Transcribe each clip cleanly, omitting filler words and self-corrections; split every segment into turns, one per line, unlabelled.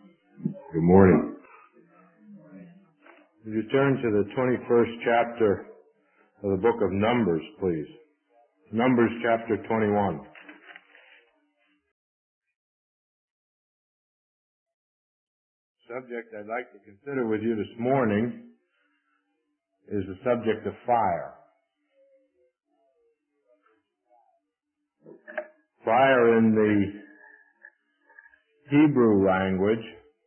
Good morning. Would you turn to the 21st chapter of the book of Numbers, please? Numbers chapter 21. The subject I'd like to consider with you this morning is the subject of fire. Fire in the Hebrew language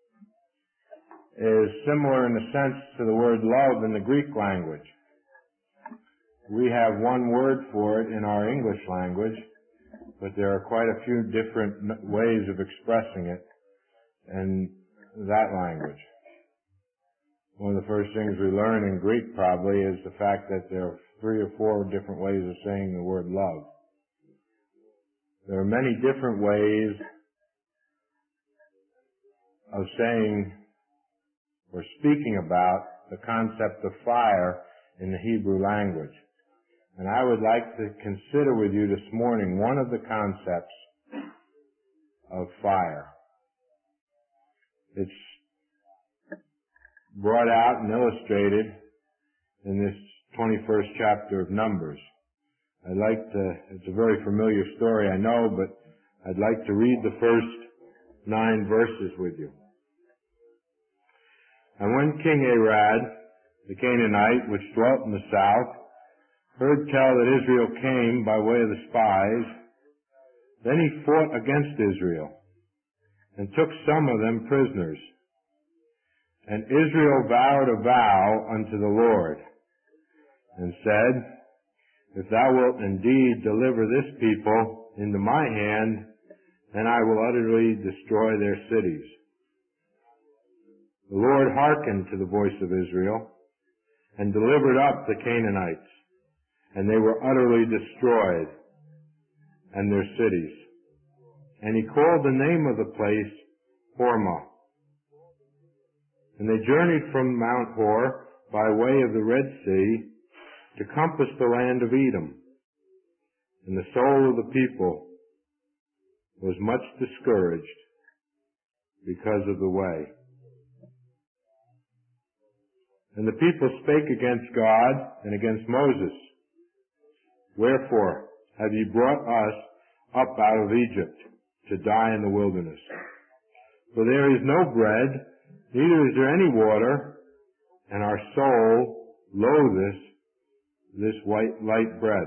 is similar in a sense to the word love in the Greek language. We have one word for it in our English language, but there are quite a few different ways of expressing it in that language. One of the first things we learn in Greek probably is the fact that there are 3 or 4 different ways of saying the word love. There are many different ways of saying or speaking about the concept of fire in the Hebrew language. And I would like to consider with you this morning one of the concepts of fire. It's brought out and illustrated in this 21st chapter of Numbers. It's a very familiar story, I know, but I'd like to read the first 9 verses with you. And when King Arad, the Canaanite, which dwelt in the south, heard tell that Israel came by way of the spies, then he fought against Israel, and took some of them prisoners. And Israel vowed a vow unto the Lord, and said, If thou wilt indeed deliver this people into my hand, then I will utterly destroy their cities. The Lord hearkened to the voice of Israel, and delivered up the Canaanites, and they were utterly destroyed, and their cities. And he called the name of the place Hormah. And they journeyed from Mount Hor by way of the Red Sea to compass the land of Edom. And the soul of the people was much discouraged because of the way. And the people spake against God and against Moses. Wherefore have ye brought us up out of Egypt to die in the wilderness? For there is no bread, neither is there any water, and our soul loatheth this light bread.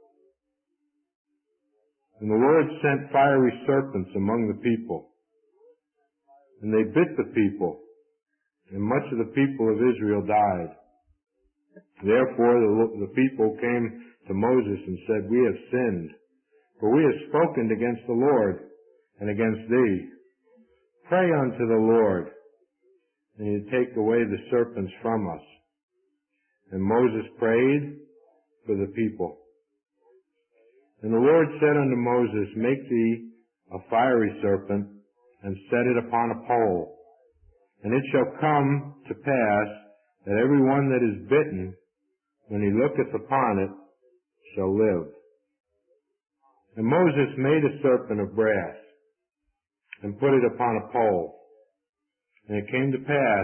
And the Lord sent fiery serpents among the people, and they bit the people, and much of the people of Israel died. Therefore the people came to Moses and said, We have sinned, for we have spoken against the Lord and against thee. Pray unto the Lord, and he take away the serpents from us. And Moses prayed for the people. And the Lord said unto Moses, Make thee a fiery serpent, and set it upon a pole. And it shall come to pass that every one that is bitten, when he looketh upon it, shall live. And Moses made a serpent of brass, and put it upon a pole. And it came to pass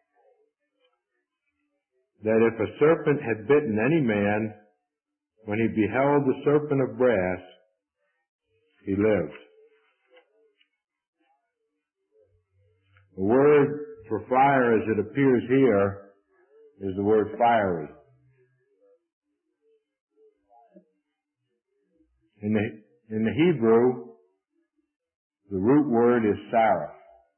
that if a serpent had bitten any man, when he beheld the serpent of brass, he lived. The word for fire as it appears here is the word fiery. In the Hebrew, the root word is saraf.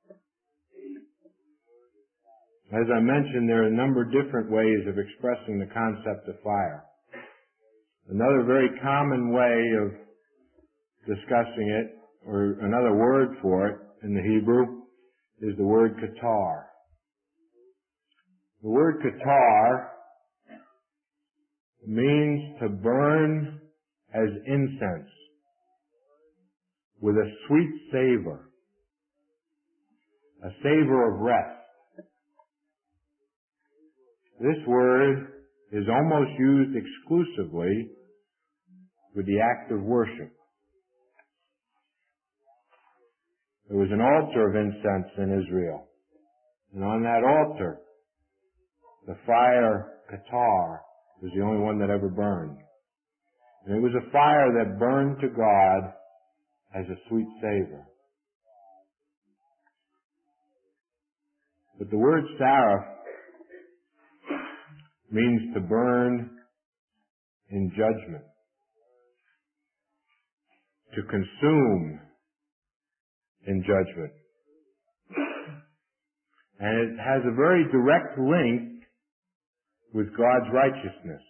As I mentioned, there are a number of different ways of expressing the concept of fire. Another very common way of discussing it, or another word for it in the Hebrew, is the word qatar. The word qatar means to burn as incense with a sweet savor, a savor of rest. This word is almost used exclusively with the act of worship. there was an altar of incense in Israel. And on that altar, the fire Qatar was the only one that ever burned. And it was a fire that burned to God as a sweet savor. But the word saraf means to burn in judgment, to consume in judgment. And it has a very direct link with God's righteousness.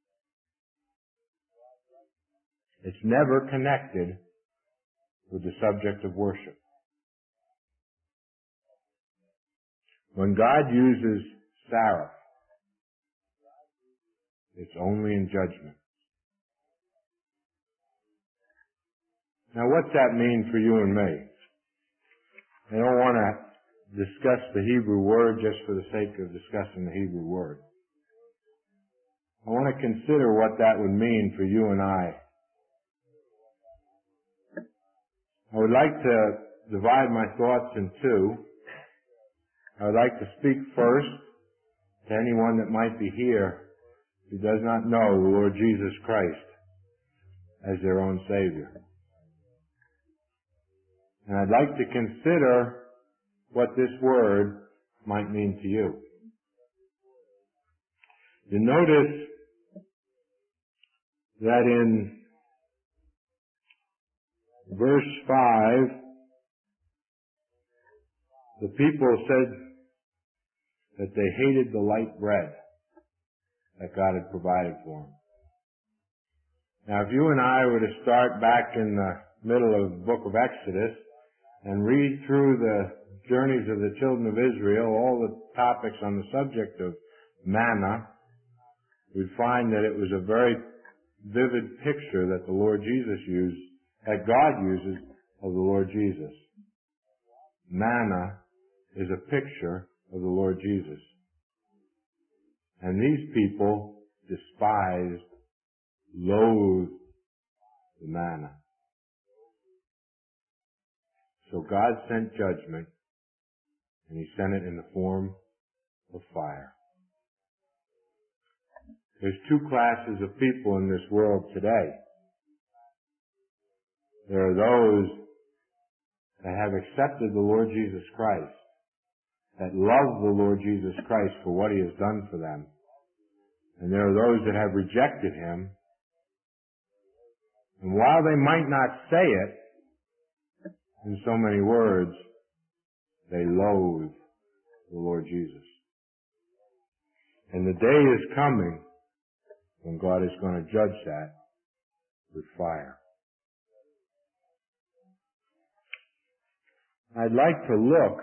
It's never connected with the subject of worship. When God uses saraf, it's only in judgment. Now what's that mean for you and me? I don't want to discuss the Hebrew word just for the sake of discussing the Hebrew word. I want to consider what that would mean for you and I. I would like to divide my thoughts in two. I would like to speak first to anyone that might be here who does not know the Lord Jesus Christ as their own Savior. And I'd like to consider what this word might mean to you. You notice that in verse 5, the people said that they hated the light bread that God had provided for them. Now, if you and I were to start back in the middle of the book of Exodus and read through the journeys of the children of Israel, all the topics on the subject of manna, we'd find that it was a very vivid picture that the Lord Jesus used, that God uses of the Lord Jesus. Manna is a picture of the Lord Jesus. And these people despised, loathed the manna. So God sent judgment, and He sent it in the form of fire. There's two classes of people in this world today. There are those that have accepted the Lord Jesus Christ, that love the Lord Jesus Christ for what He has done for them. And there are those that have rejected Him. And while they might not say it in so many words, they loathe the Lord Jesus. And the day is coming when God is going to judge that with fire. I'd like to look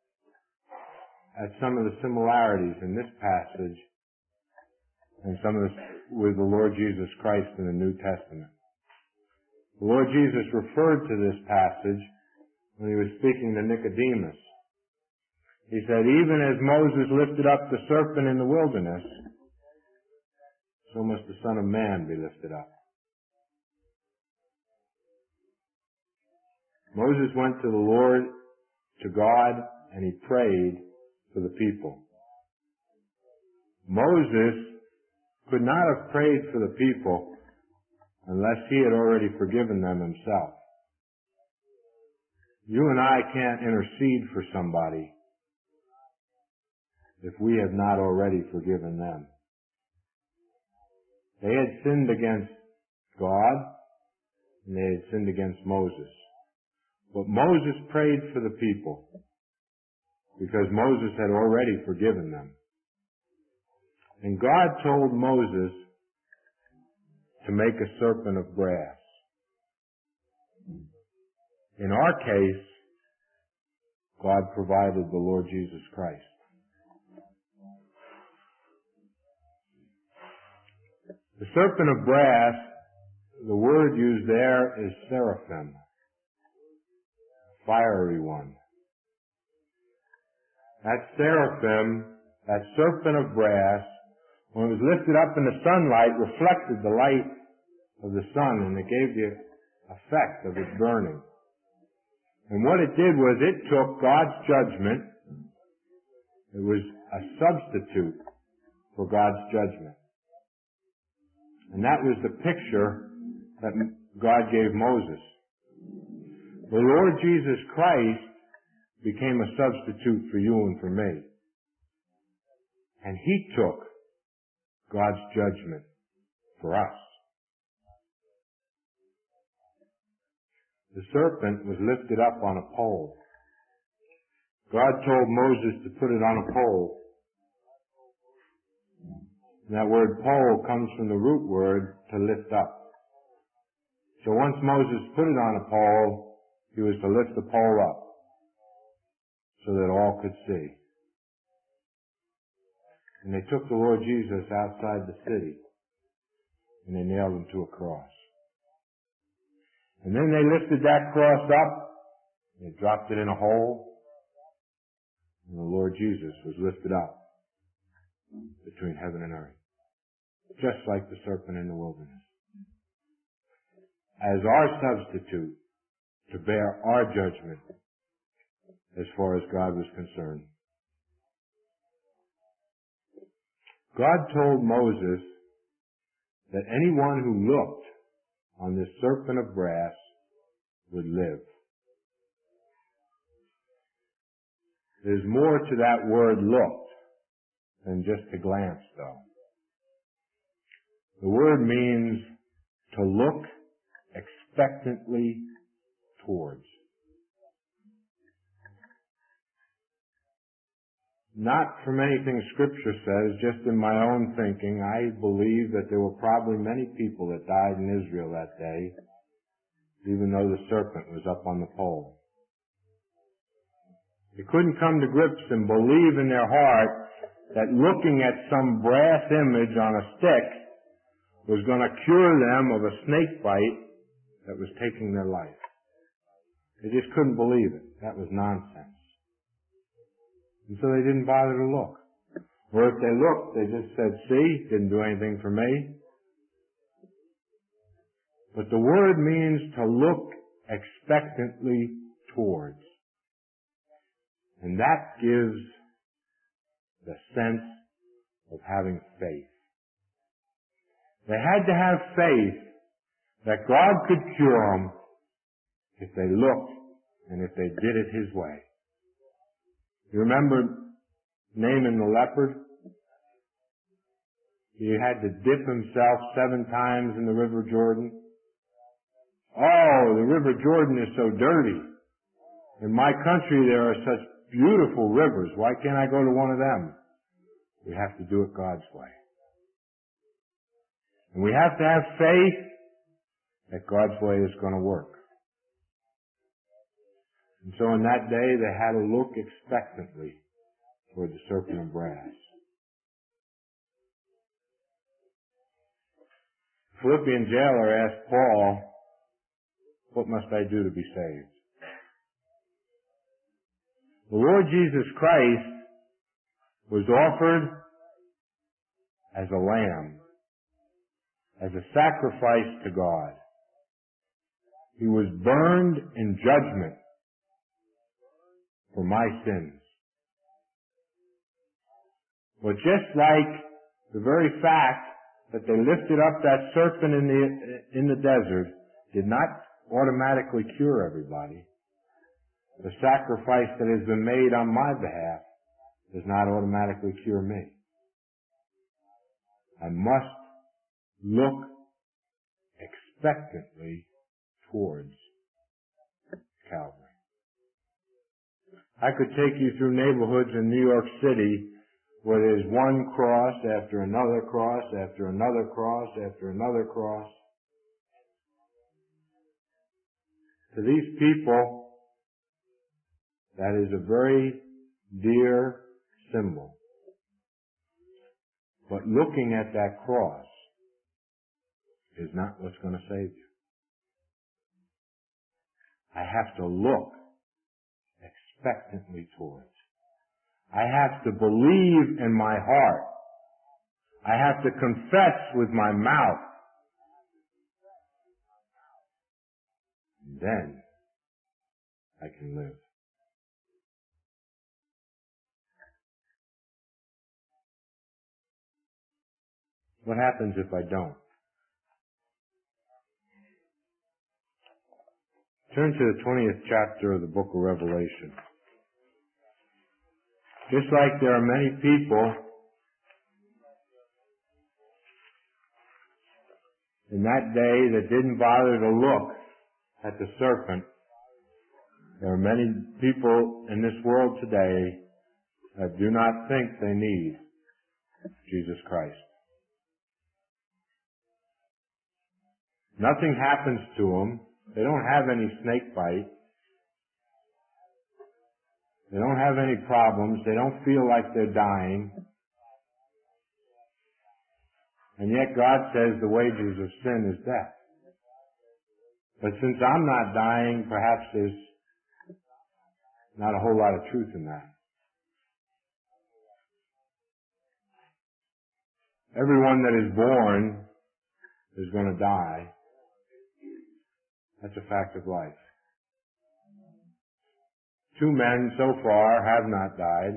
at some of the similarities in this passage and some of this with the Lord Jesus Christ in the New Testament. The Lord Jesus referred to this passage when He was speaking to Nicodemus. He said, even as Moses lifted up the serpent in the wilderness, so must the Son of Man be lifted up. Moses went to the Lord, to God, and he prayed for the people. Moses could not have prayed for the people unless he had already forgiven them himself. You and I can't intercede for somebody if we have not already forgiven them. They had sinned against God, and they had sinned against Moses. But Moses prayed for the people because Moses had already forgiven them. And God told Moses to make a serpent of brass. In our case, God provided the Lord Jesus Christ. The serpent of brass, the word used there is seraphim, fiery one. That seraphim, that serpent of brass, when it was lifted up in the sunlight, reflected the light of the sun, and it gave the effect of it burning. And what it did was it took God's judgment. It was a substitute for God's judgment. And that was the picture that God gave Moses. The Lord Jesus Christ became a substitute for you and for me. And He took God's judgment for us. The serpent was lifted up on a pole. God told Moses to put it on a pole. And that word pole comes from the root word to lift up. So once Moses put it on a pole, he was to lift the pole up so that all could see. And they took the Lord Jesus outside the city and they nailed him to a cross. And then they lifted that cross up, they dropped it in a hole, and the Lord Jesus was lifted up between heaven and earth, just like the serpent in the wilderness, as our substitute to bear our judgment as far as God was concerned. God told Moses that anyone who looked on this serpent of brass would live. There's more to that word looked than just a glance, though. The word means to look expectantly towards. Not from anything Scripture says, just in my own thinking, I believe that there were probably many people that died in Israel that day, even though the serpent was up on the pole. They couldn't come to grips and believe in their heart that looking at some brass image on a stick was going to cure them of a snake bite that was taking their life. They just couldn't believe it. That was nonsense. And so they didn't bother to look. Or if they looked, they just said, see, didn't do anything for me. But the word means to look expectantly towards. And that gives the sense of having faith. They had to have faith that God could cure them if they looked and if they did it His way. You remember Naaman the leopard? He had to dip himself 7 times in the River Jordan. Oh, the River Jordan is so dirty. In my country there are such beautiful rivers. Why can't I go to one of them? We have to do it God's way. And we have to have faith that God's way is going to work. And so in that day, they had to look expectantly toward the serpent of brass. The Philippian jailer asked Paul, what must I do to be saved? The Lord Jesus Christ was offered as a lamb, as a sacrifice to God. He was burned in judgment for my sins. But just like the very fact that they lifted up that serpent in the desert did not automatically cure everybody, the sacrifice that has been made on my behalf does not automatically cure me. I must look expectantly towards Calvary. I could take you through neighborhoods in New York City where there's one cross after another cross after another cross after another cross. To these people, that is a very dear symbol. But looking at that cross is not what's going to save you. I have to look expectantly towards. I have to believe in my heart. I have to confess with my mouth. And then I can live. What happens if I don't? Turn to the 20th chapter of the book of Revelation. Just like there are many people in that day that didn't bother to look at the serpent, there are many people in this world today that do not think they need Jesus Christ. Nothing happens to them. They don't have any snake bite. They don't have any problems. They don't feel like they're dying. And yet God says the wages of sin is death. But since I'm not dying, perhaps there's not a whole lot of truth in that. Everyone that is born is going to die. That's a fact of life. 2 men so far have not died.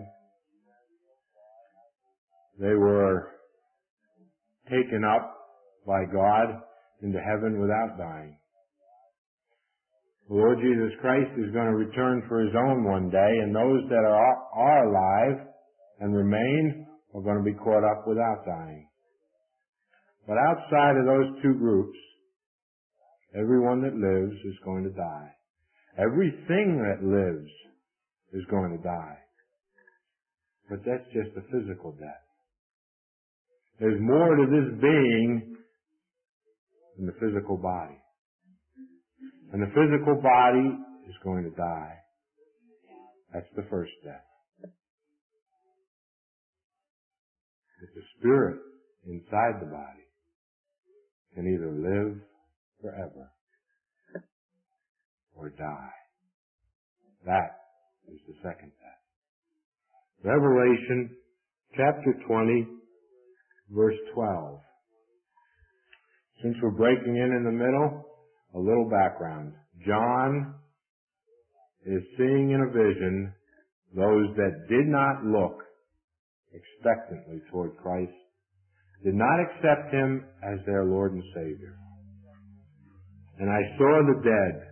They were taken up by God into heaven without dying. The Lord Jesus Christ is going to return for His own one day, and those that are alive and remain are going to be caught up without dying. But outside of those 2 groups, everyone that lives is going to die. Everything that lives is going to die. But that's just a physical death. There's more to this being than the physical body. And the physical body is going to die. That's the first death. But the spirit inside the body can either live forever or die. That is the second death. Revelation chapter 20, verse 12. Since we're breaking in the middle, a little background. John is seeing in a vision those that did not look expectantly toward Christ, did not accept Him as their Lord and Savior. And I saw the dead,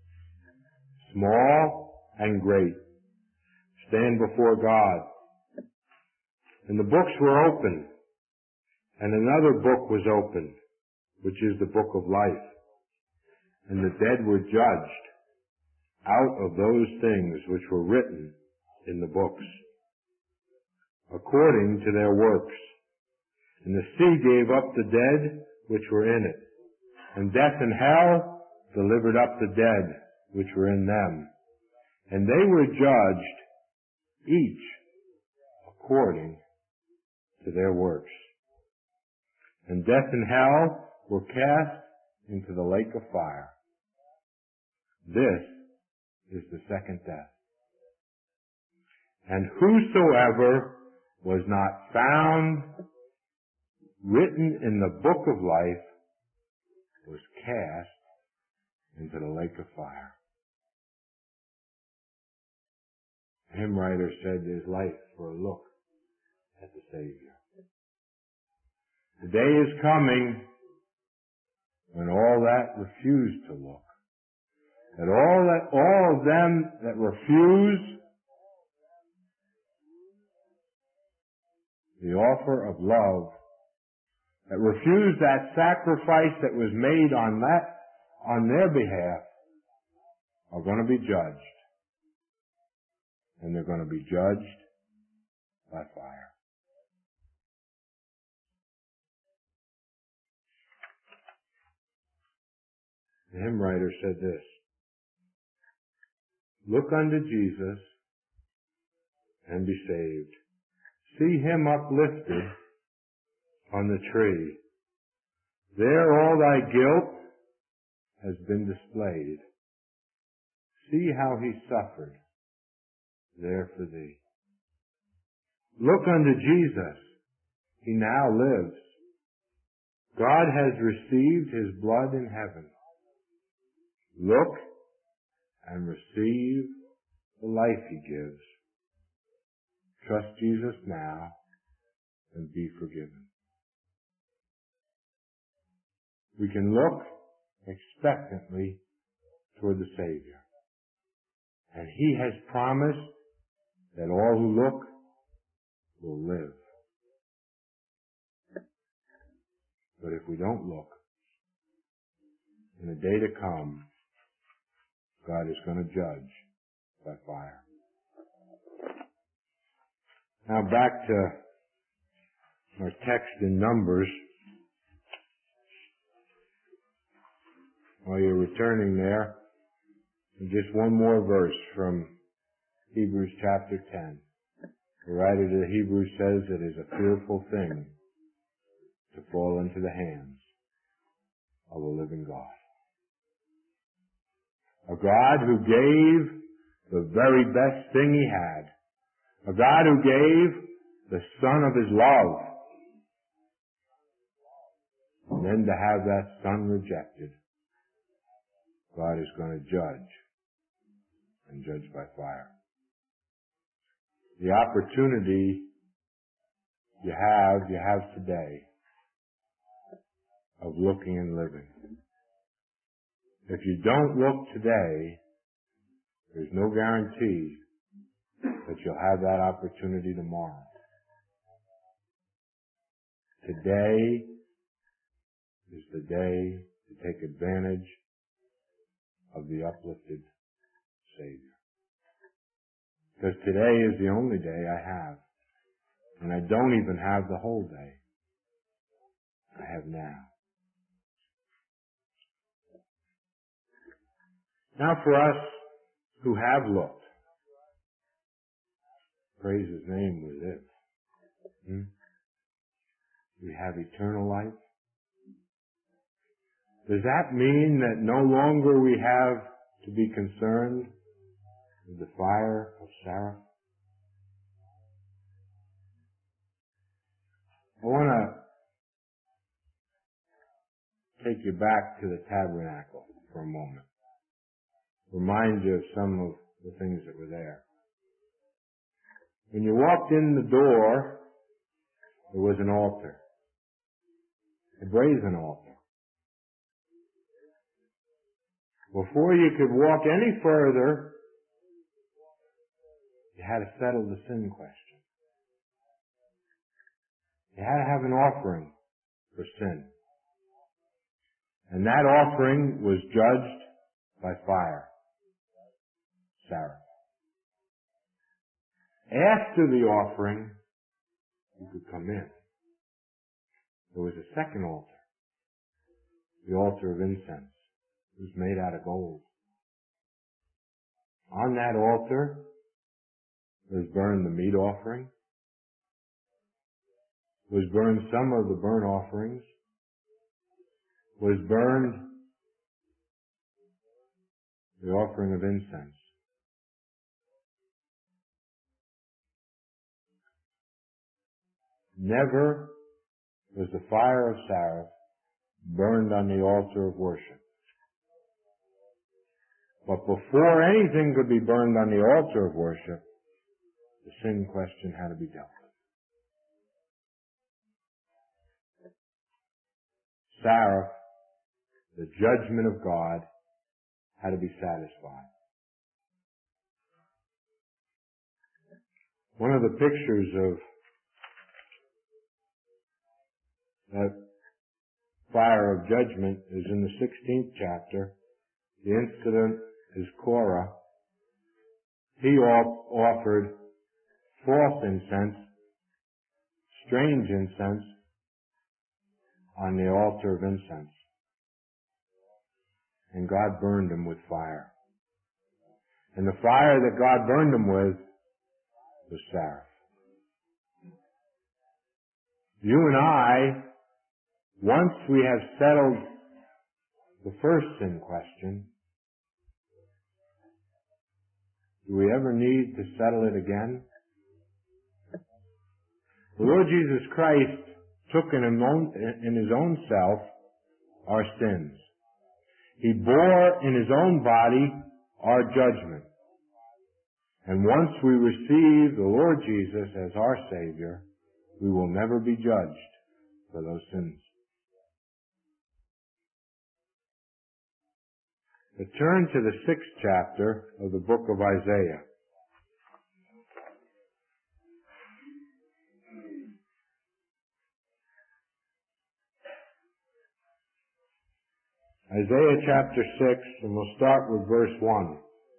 small and great, stand before God. And the books were opened, and another book was opened, which is the book of life. And the dead were judged out of those things which were written in the books, according to their works. And the sea gave up the dead which were in it, and death and hell delivered up the dead which were in them. And they were judged, each according to their works. And death and hell were cast into the lake of fire. This is the second death. And whosoever was not found written in the book of life was cast into the lake of fire. The hymn writer said there's life for a look at the Savior. The day is coming when all that refuse to look, that all of them that refuse the offer of love, that refuse that sacrifice that was made on their behalf, are going to be judged. And they're going to be judged by fire. The hymn writer said this: look unto Jesus and be saved. See Him uplifted on the tree. There all thy guilt has been displayed. See how He suffered there for thee. Look unto Jesus. He now lives. God has received His blood in heaven. Look and receive the life He gives. Trust Jesus now and be forgiven. We can look expectantly toward the Savior. And He has promised that all who look will live. But if we don't look, in the day to come, God is going to judge by fire. Now back to our text in Numbers. While you're returning there, just one more verse from Hebrews chapter 10. The writer to the Hebrews says it is a fearful thing to fall into the hands of a living God. A God who gave the very best thing He had. A God who gave the Son of His love. And then to have that Son rejected. God is going to judge, and judge by fire. The opportunity you have today of looking and living. If you don't look today, there's no guarantee that you'll have that opportunity tomorrow. Today is the day to take advantage of the uplifted Savior. Because today is the only day I have. And I don't even have the whole day. I have now. Now for us who have looked, praise His name, we live. We have eternal life. Does that mean that no longer we have to be concerned with the fire of Sarah? I want to take you back to the tabernacle for a moment. Remind you of some of the things that were there. When you walked in the door, there was an altar. A brazen altar. Before you could walk any further, you had to settle the sin question. You had to have an offering for sin. And that offering was judged by fire. Sarah. After the offering, you could come in. There was a second altar. The altar of incense. It was made out of gold. On that altar was burned the meat offering, was burned some of the burnt offerings, was burned the offering of incense. Never was the fire of Sarah burned on the altar of worship. But before anything could be burned on the altar of worship, the sin question had to be dealt with. Sarah, the judgment of God, had to be satisfied. One of the pictures of that fire of judgment is in the 16th chapter. The incident is Korah. He offered false incense, strange incense, on the altar of incense. And God burned him with fire. And the fire that God burned him with was Sarah. You and I, once we have settled the first sin question, do we ever need to settle it again? The Lord Jesus Christ took in His own self our sins. He bore in His own body our judgment. And once we receive the Lord Jesus as our Savior, we will never be judged for those sins. But turn to the 6th chapter of the book of Isaiah. Isaiah chapter 6, and we'll start with verse 1.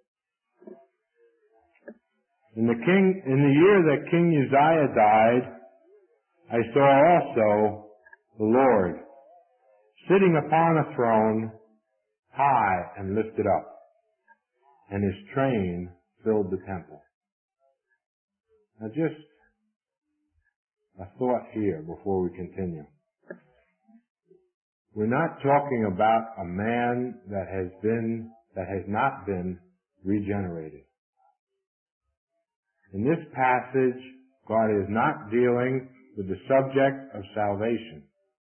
In the year that King Uzziah died, I saw also the Lord sitting upon a throne, high and lifted up, and his train filled the temple. Now just a thought here before we continue. We're not talking about a man that has not been regenerated. In this passage, God is not dealing with the subject of salvation.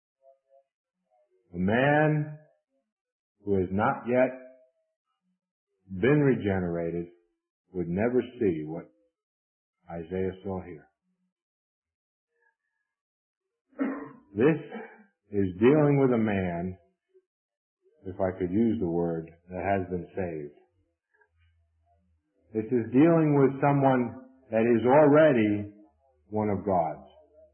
A man who has not yet been regenerated would never see what Isaiah saw here. This is dealing with a man, if I could use the word, that has been saved. This is dealing with someone that is already one of God's.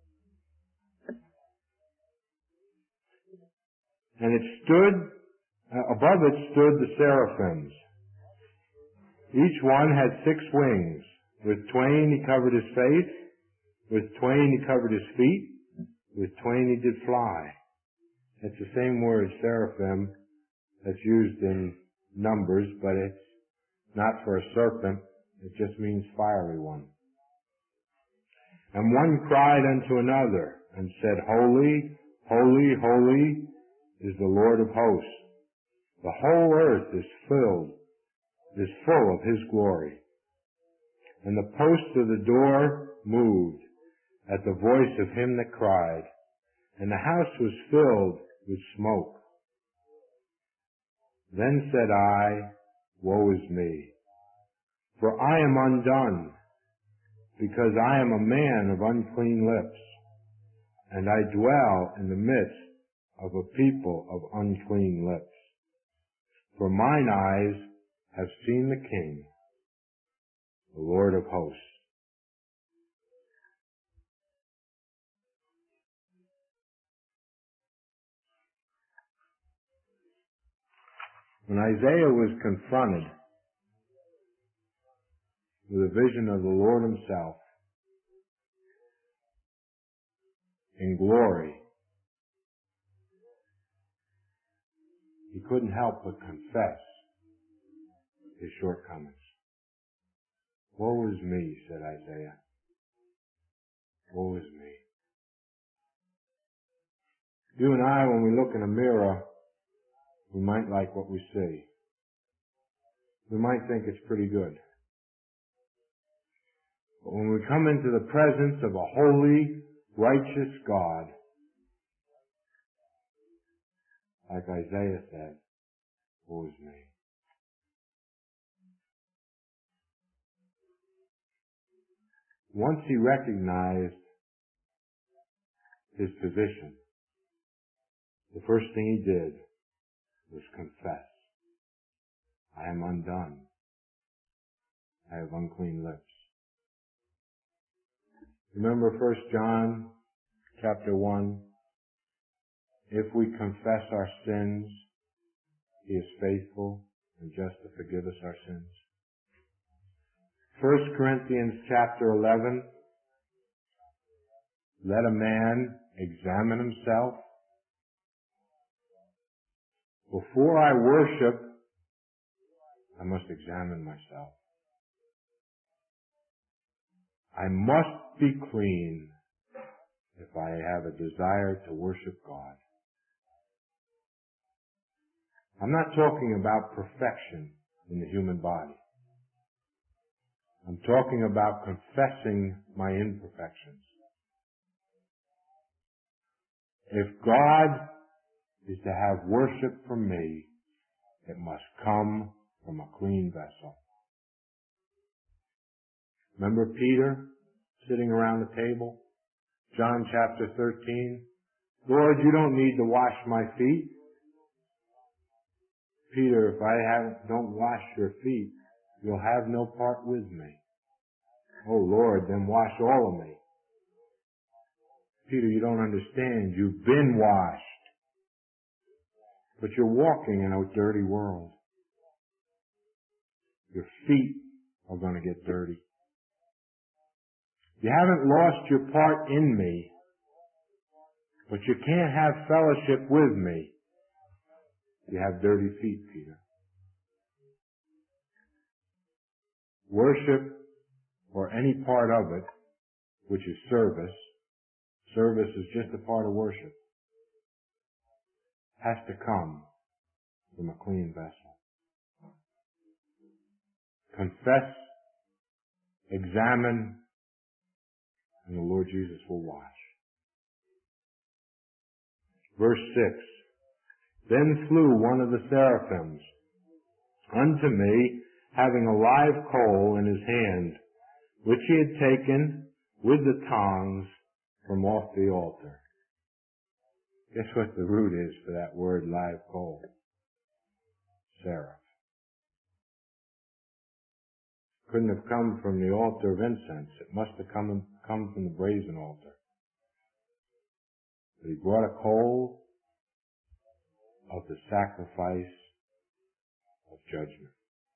And above it stood the seraphims. Each one had 6 wings. With twain he covered his face, with twain he covered his feet, with twain he did fly. It's the same word, seraphim, that's used in Numbers, but it's not for a serpent. It just means fiery one. And one cried unto another and said, Holy, holy, holy is the Lord of hosts. The whole earth is full of his glory. And the posts of the door moved at the voice of him that cried, and the house was filled with smoke. Then said I, Woe is me, for I am undone, because I am a man of unclean lips, and I dwell in the midst of a people of unclean lips. For mine eyes have seen the King, the Lord of hosts. When Isaiah was confronted with a vision of the Lord himself in glory, he couldn't help but confess his shortcomings. Woe is me, said Isaiah. Woe is me. You and I, when we look in a mirror, we might like what we see. We might think it's pretty good. But when we come into the presence of a holy, righteous God, like Isaiah said, woe is me. Once he recognized his position, the first thing he did was confess. I am undone. I have unclean lips. Remember 1 John chapter 1? If we confess our sins, he is faithful and just to forgive us our sins. 1 Corinthians chapter 11, let a man examine himself. Before I worship, I must examine myself. I must be clean if I have a desire to worship God. I'm not talking about perfection in the human body. I'm talking about confessing my imperfections. If God is to have worship from me, it must come from a clean vessel. Remember Peter sitting around the table? John chapter 13. Lord, you don't need to wash my feet. Peter, if I don't wash your feet, you'll have no part with me. Oh Lord, then wash all of me. Peter, you don't understand. You've been washed. But you're walking in a dirty world. Your feet are going to get dirty. You haven't lost your part in me, but you can't have fellowship with me. You have dirty feet, Peter. Worship, or any part of it, which is service is just a part of worship, has to come from a clean vessel. Confess, examine, and the Lord Jesus will wash. Verse 6. Then flew one of the seraphims unto me, having a live coal in his hand, which he had taken with the tongs from off the altar. Guess what the root is for that word live coal? Seraph. Couldn't have come from the altar of incense. It must have come from the brazen altar. But he brought a coal of the sacrifice of judgment.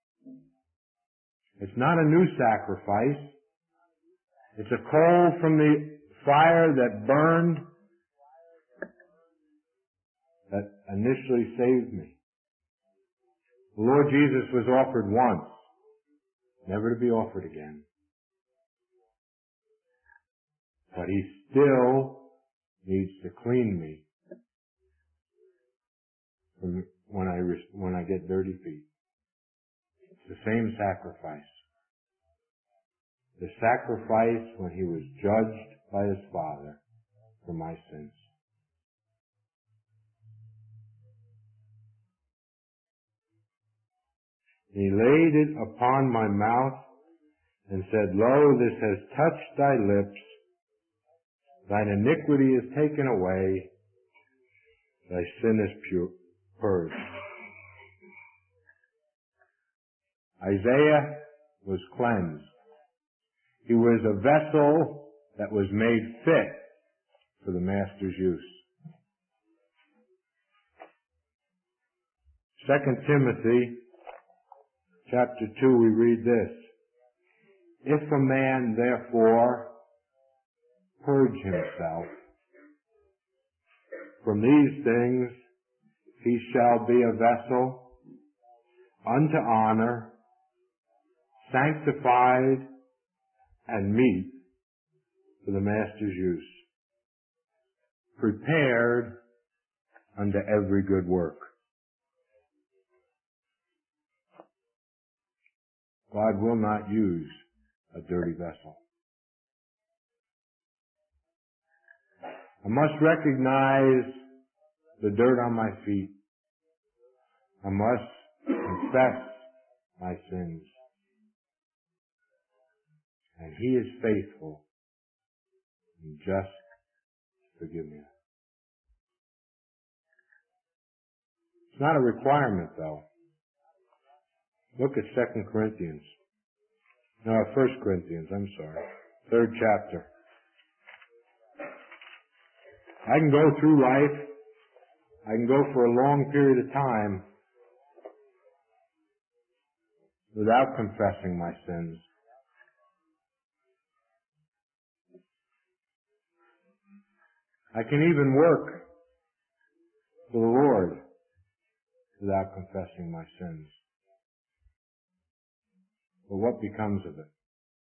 It's not a new sacrifice. It's a coal from the fire that burned, that initially saved me. The Lord Jesus was offered once, never to be offered again. But he still needs to clean me from when I get dirty feet. It's the same sacrifice. The sacrifice when he was judged by his Father for my sins. He laid it upon my mouth and said, Lo, this has touched thy lips. Thine iniquity is taken away. Thy sin is purged. Isaiah was cleansed. He was a vessel that was made fit for the Master's use. 2 Timothy chapter 2, we read this. If a man therefore purge himself from these things, he shall be a vessel unto honor, sanctified and meet for the Master's use, prepared unto every good work. God will not use a dirty vessel. I must recognize the dirt on my feet. I must confess my sins. And he is faithful and just to forgive me. It's not a requirement, though. Look at 2 Corinthians. No, 1 Corinthians, I'm sorry. 3rd chapter. I can go through life. I can go for a long period of time without confessing my sins. I can even work for the Lord without confessing my sins. But what becomes of it?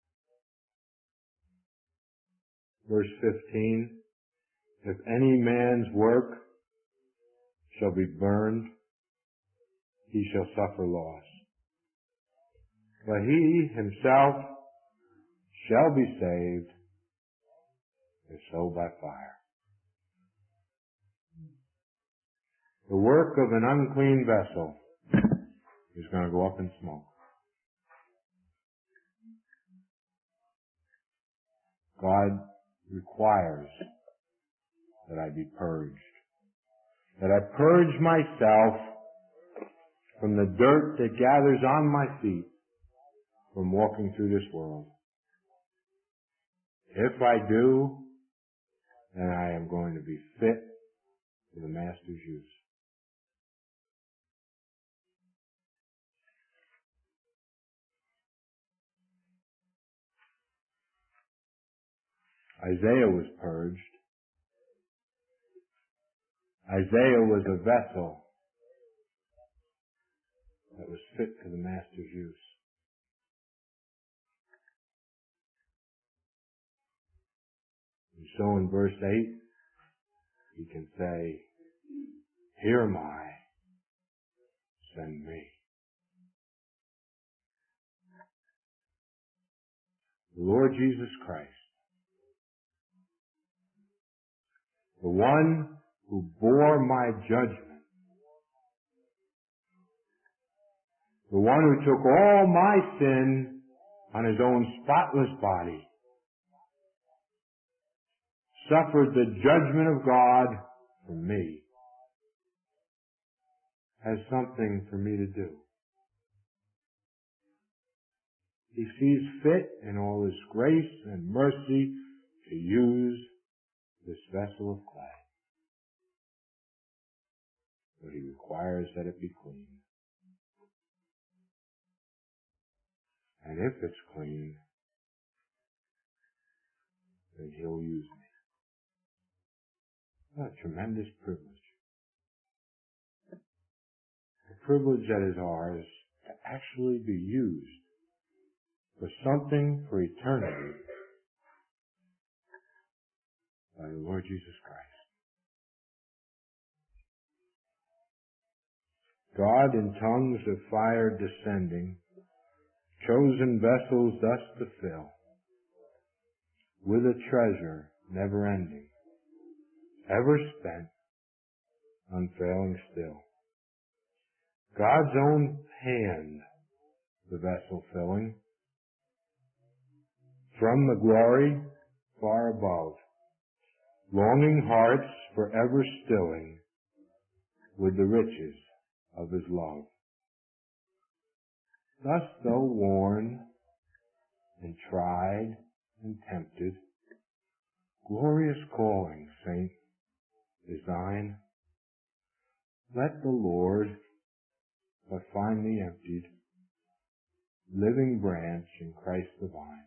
Verse 15, if any man's work shall be burned, he shall suffer loss. But he himself shall be saved, if so by fire. The work of an unclean vessel is going to go up in smoke. God requires that I be purged. That I purge myself from the dirt that gathers on my feet from walking through this world. If I do, then I am going to be fit for the Master's use. Isaiah was purged. Isaiah was a vessel that was fit for the Master's use. And so in verse 8, he can say, "Here am I, send me." The Lord Jesus Christ, the one who bore my judgment, the one who took all my sin on his own spotless body, suffered the judgment of God for me, has something for me to do. He sees fit in all his grace and mercy to use this vessel of clay. But he requires that it be clean. And if it's clean, then he'll use me. What a tremendous privilege. A privilege that is ours to actually be used for something for eternity by the Lord Jesus Christ. God in tongues of fire descending, chosen vessels thus to fill, with a treasure never ending, ever spent, unfailing still. God's own hand, the vessel filling, from the glory far above, longing hearts forever stilling with the riches of his love. Thus though worn and tried and tempted, glorious calling, saint, is thine. Let the Lord, but find thee emptied, living branch in Christ divine.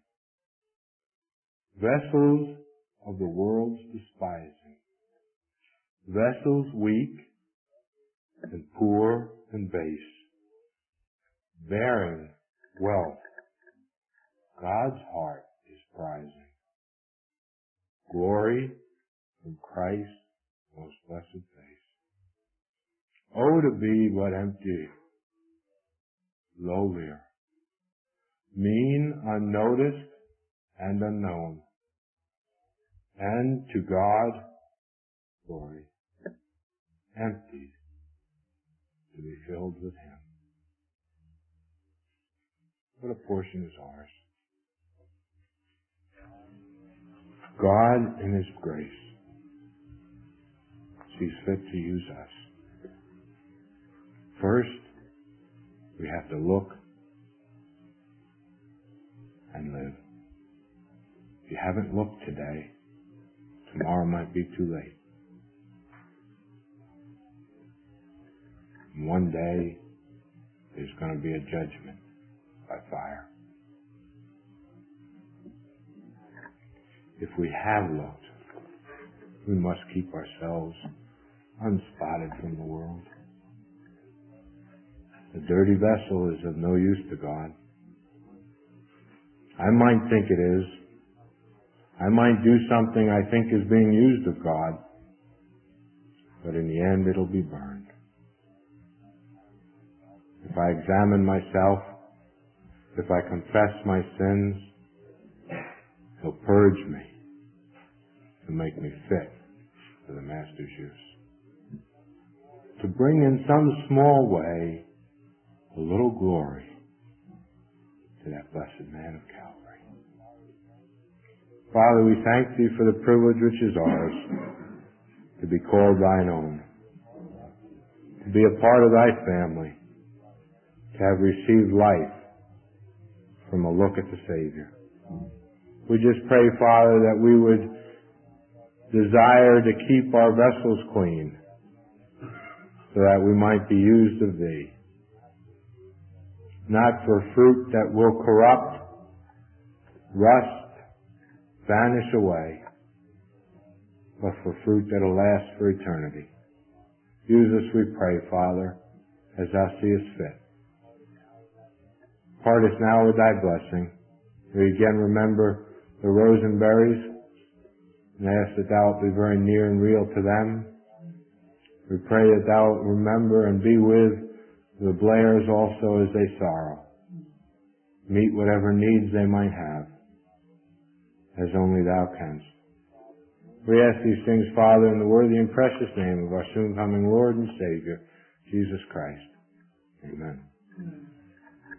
Vessels of the world's despising, vessels weak and poor and base, bearing wealth God's heart is prizing. Glory from Christ's most blessed face. Oh, to be but empty, lowlier, mean, unnoticed, and unknown, and to God, glory, emptied, to be filled with Him. What a portion is ours. God, in His grace, sees fit to use us. First, we have to look and live. If you haven't looked today, tomorrow might be too late. And one day, there's going to be a judgment by fire. If we have looked, we must keep ourselves unspotted from the world. A dirty vessel is of no use to God. I might think it is. I might do something I think is being used of God, but in the end it'll be burned. If I examine myself, if I confess my sins, He'll purge me to make me fit for the Master's use. To bring in some small way a little glory to that blessed man of Calvary. Father, we thank Thee for the privilege which is ours to be called Thine own, to be a part of Thy family, to have received life from a look at the Savior. We just pray, Father, that we would desire to keep our vessels clean so that we might be used of Thee, not for fruit that will corrupt, rust, vanish away, but for fruit that will last for eternity. Use us, we pray, Father, as Thou seest fit. Part us now with Thy blessing. We again remember the Rosenberries and ask that Thou wilt be very near and real to them. We pray that Thou wilt remember and be with the Blairs also as they sorrow. Meet whatever needs they might have, as only Thou canst. We ask these things, Father, in the worthy and precious name of our soon coming Lord and Savior, Jesus Christ. Amen.